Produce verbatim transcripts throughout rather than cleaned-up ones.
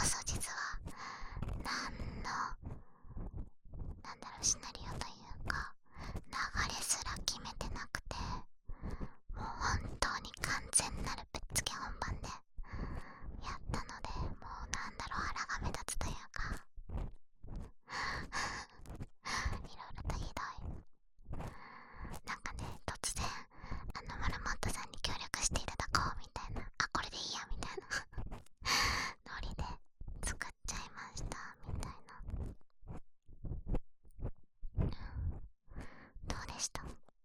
そう実は何のなんだろうシナリオというか流れすら決めてなくて、もう本当に完全なるぶっつけ本番でやったので、もうなんだろう腹が目立つというかいろいろとひどい。なんかね、突然あのマルモットさんに協力していただこうみたいな、あこれでいいやみたいなノリで作っちゃいましたみたいな。どうでした？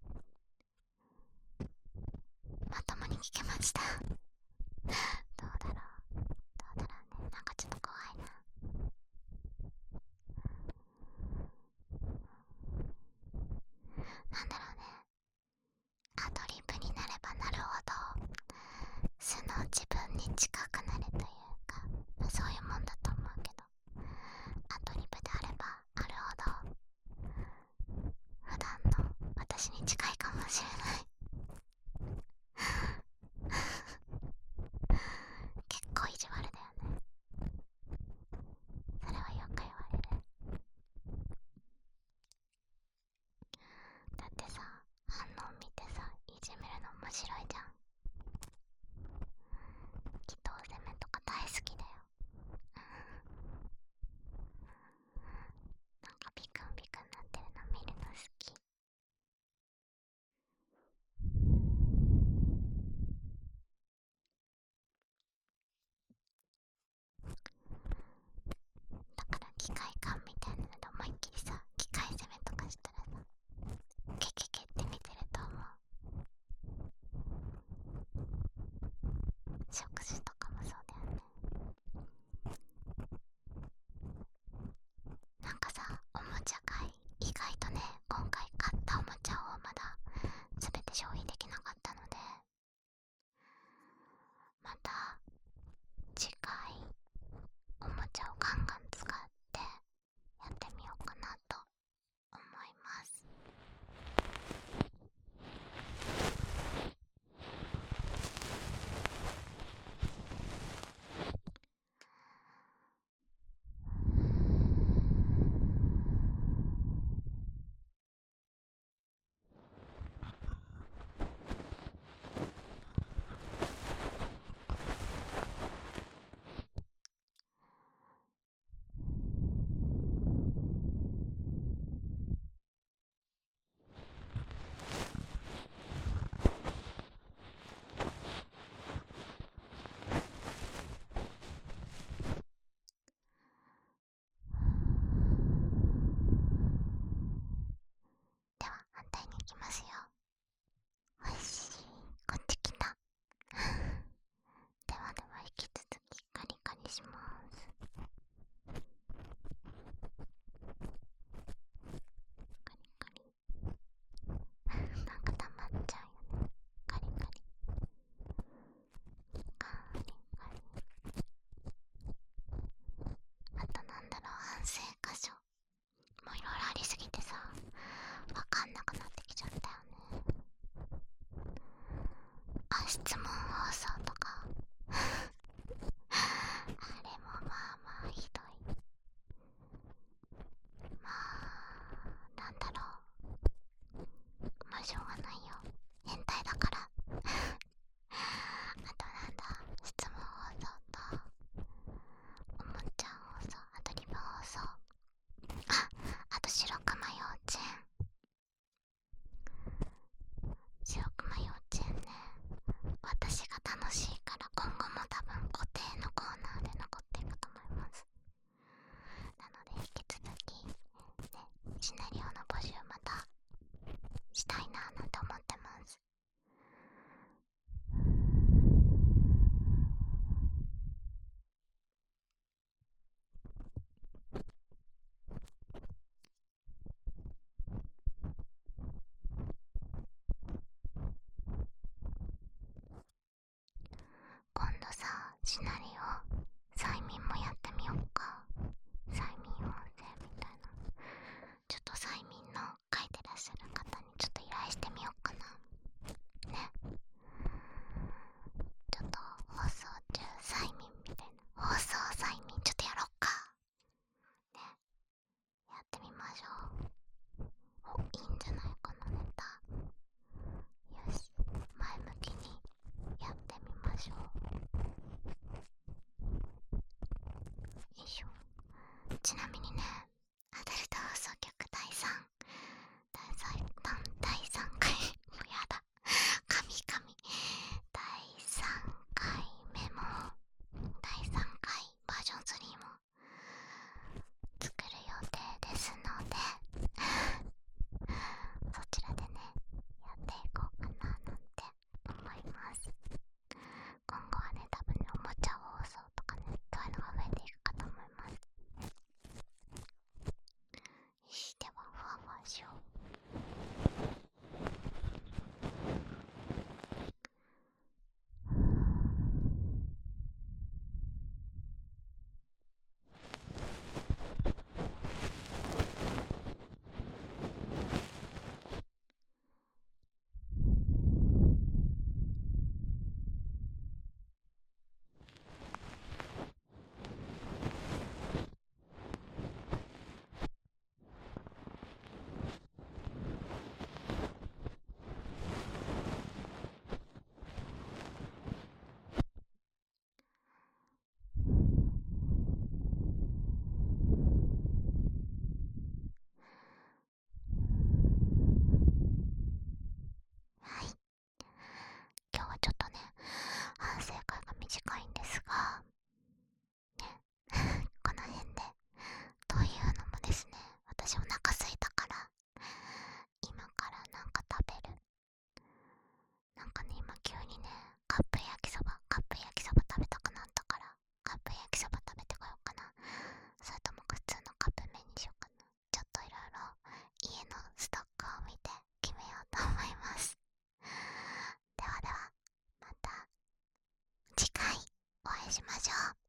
まともに聞けました？どうだろうどうだろうね。なんかちょっと怖いな。なんだろうね、アドリブになればなるほど素の自分に近くなれというか、まあ、そういうもんだと思うけど、アドリブであればあるほど普段の私に近いかもしれない。結構意地悪だよね。それはよく言われる。だってさ、反応見てさ、いじめるの面白いじゃん。祈祷攻めとか大好きだよ。なんかビクンビクンなってるの見るの好き。だから機械感みたいなので思いっきりさ、機械攻めとかしたらさ、ケケケって見てると思う。食事とかもそうだよね。なんかさ、おもちゃ会意外とね、今回買ったおもちゃをまだ全て消費できなかったので、また次回おもちゃをガンガン使ってやってみようかなと思います。では反対に行きますよ。おいしい、こっち来た。ではでは引き続きカリカリします。カリカリなんか溜まっちゃうよね。カリカリカリカリ。あとなんだろう、反省箇所もういろいろありすぎてさ、わかんなくなってきちゃったよね。あ、質問放送とかあれもまあまあひどい。まあなんだろう、まあしょうがないよ、変態だからあとなんだ、質問放送とおもちゃ放送、アドリブ放送、あ、あと白熊幼稚園。白熊幼稚園ね、私が楽しいから今後も多分固定のコーナーで残っていくと思います。なので引き続きね、シナリオの募集またしたいななんて思ってます。今度さ、シナリオ催眠もやってみようか。催眠音声みたいな、ちょっと催眠の書いてらっしゃる方にちょっと依頼してみようかなね。ちょっと放送中催眠みたいな、放送催眠ちょっとちなみにね、アダルト放送局だいさんだいさんだいさんかいもうやだ神々だいさんかいめもだいさんかいバージョンスリーも作る予定ですのでそちらでねやっていこうかななんて思います。今後はね、多分ね、おもちゃ放送とかね、そういうのが増えていくかと思います。よし、ではふわふわしよう。はい、今日はちょっとね反省会が短いんですがねこの辺で、というのもですね、私お腹空いたから今からなんか食べる。なんかね、今急にね、カップ焼きそばカップ焼きそば食べたくなったから、カップ焼きそば食べてこようかな。それとも普通のカップ麺にしようかな。ちょっといろいろ家のストックを見て決めようと思います。ではでは、また次回お会いしましょう。